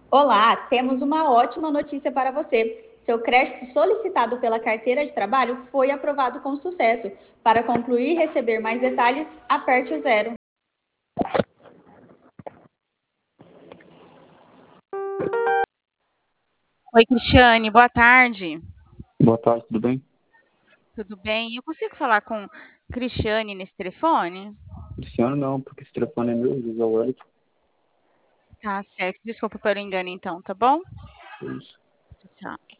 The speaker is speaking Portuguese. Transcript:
Olá, temos uma ótima notícia para você. Seu crédito solicitado pela carteira de trabalho foi aprovado com sucesso. Para concluir e receber mais detalhes, aperte o zero. Oi, Cristiane, boa tarde. Boa tarde, tudo bem? Tudo bem? Eu consigo falar com Cristiane nesse telefone? Cristiano não, porque esse telefone é meu, José Wellington. Tá certo. Desculpa pelo engano, então, tá bom? É isso. Tchau.